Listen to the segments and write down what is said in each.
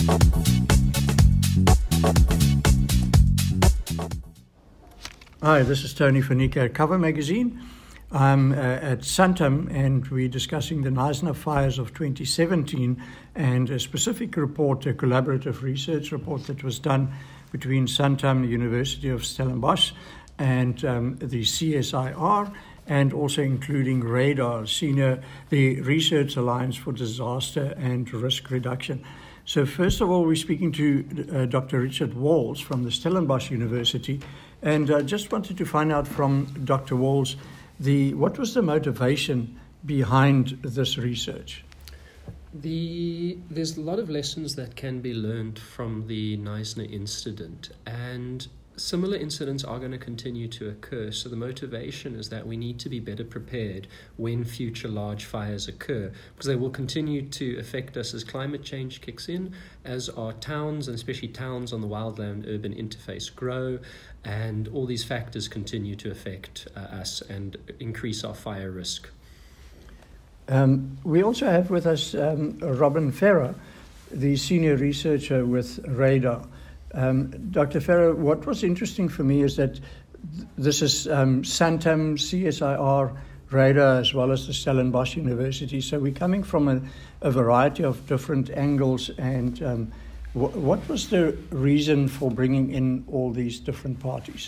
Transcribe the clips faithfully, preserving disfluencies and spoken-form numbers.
Hi, this is Tony Fanica at Cover Magazine. I'm uh, at Santam and we're discussing the Knysna fires of twenty seventeen and a specific report, a collaborative research report that was done between Santam, the University of Stellenbosch, and um, the C S I R, and also including RADAR, Senior, the Research Alliance for Disaster and Risk Reduction. So first of all, we're speaking to uh, Doctor Richard Walls from the Stellenbosch University, and I uh, just wanted to find out from Doctor Walls, the what was the motivation behind this research? The, there's a lot of lessons that can be learned from the Knysna incident, and similar incidents are going to continue to occur. So the motivation is that we need to be better prepared when future large fires occur, because they will continue to affect us as climate change kicks in, as our towns, and especially towns on the wildland-urban interface, grow, and all these factors continue to affect uh, us and increase our fire risk. Um, we also have with us um, Robin Ferrer, the senior researcher with RADAR. Um, Doctor Ferrer, what was interesting for me is that th- this is um, Santam, C S I R, RADAR, as well as the Stellenbosch University. So we're coming from a, a variety of different angles. And um, w- what was the reason for bringing in all these different parties?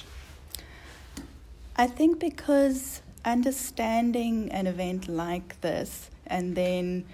I think because understanding an event like this and then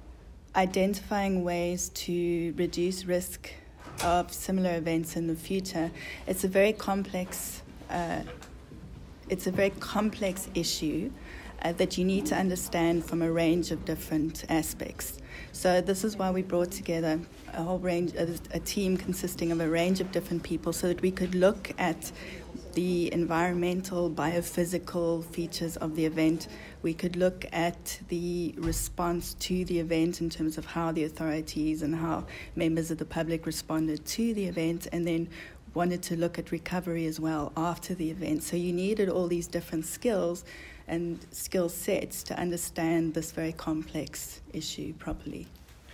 identifying ways to reduce risk of similar events in the future, it's a very complex uh, it's a very complex issue uh, that you need to understand from a range of different aspects. So this is why we brought together a whole range, a, a team consisting of a range of different people, so that we could look at the environmental, biophysical features of the event. We could look at the response to the event in terms of how the authorities and how members of the public responded to the event, and then wanted to look at recovery as well after the event. So you needed all these different skills and skill sets to understand this very complex issue properly.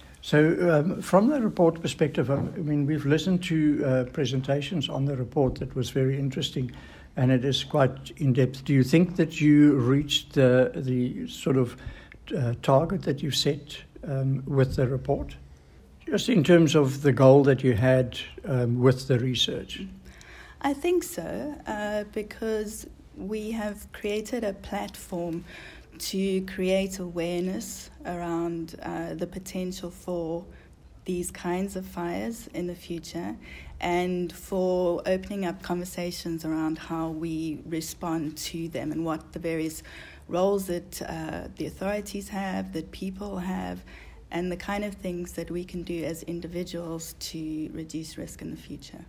So um, from the report perspective, I mean, we've listened to uh, presentations on the report that was very interesting, and it is quite in-depth. Do you think that you reached the, the sort of uh, target that you set um, with the report? Just in terms of the goal that you had um, with the research? I think so, uh, because we have created a platform to create awareness around uh, the potential for these kinds of fires in the future, and for opening up conversations around how we respond to them and what the various roles that uh, the authorities have, that people have, and the kind of things that we can do as individuals to reduce risk in the future.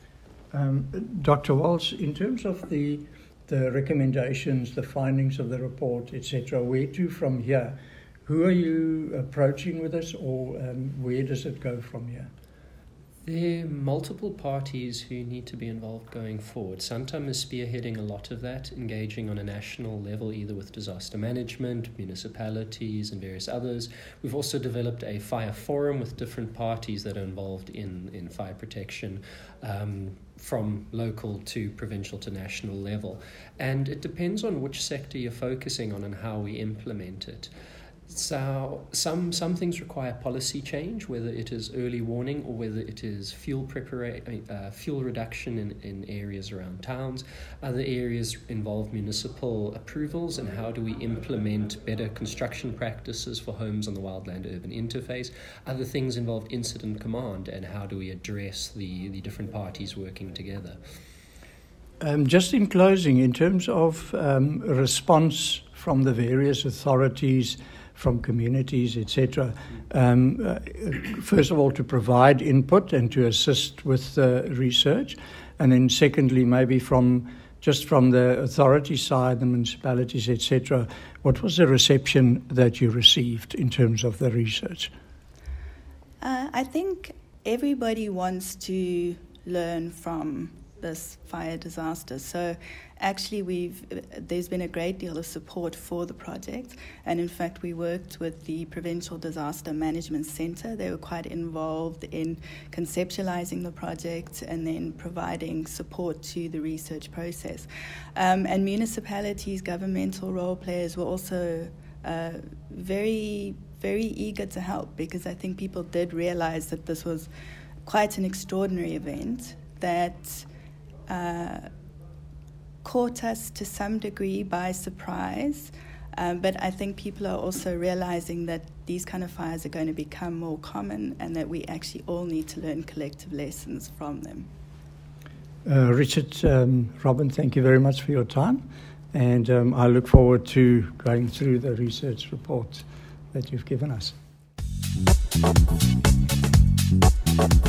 Um, Doctor Walsh, in terms of the the recommendations, the findings of the report, et cetera, where to from here? Who are you approaching with this, or um, where does it go from here? There are multiple parties who need to be involved going forward. Santam is spearheading a lot of that, engaging on a national level, either with disaster management, municipalities, and various others. We've also developed a fire forum with different parties that are involved in, in fire protection, um, from local to provincial to national level. And it depends on which sector you're focusing on and how we implement it. So some some things require policy change, whether it is early warning or whether it is fuel prepara- uh, fuel reduction in, in areas around towns. Other areas involve municipal approvals and how do we implement better construction practices for homes on the wildland-urban interface. Other things involve incident command and how do we address the, the different parties working together. Um, just in closing, in terms of um, response from the various authorities, from communities, et cetera. Um, uh, first of all, to provide input and to assist with the research, and then secondly, maybe from just from the authority side, the municipalities, et cetera. What was the reception that you received in terms of the research? Uh, I think everybody wants to learn from this fire disaster. So actually we've there's been a great deal of support for the project, and in fact we worked with the Provincial Disaster Management Centre. They were quite involved in conceptualising the project and then providing support to the research process. Um, and municipalities, governmental role players were also uh, very, very eager to help, because I think people did realise that this was quite an extraordinary event that uh, caught us to some degree by surprise, um, but I think people are also realising that these kind of fires are going to become more common and that we actually all need to learn collective lessons from them. Uh, Richard, um, Robin, thank you very much for your time, and um, I look forward to going through the research report that you've given us.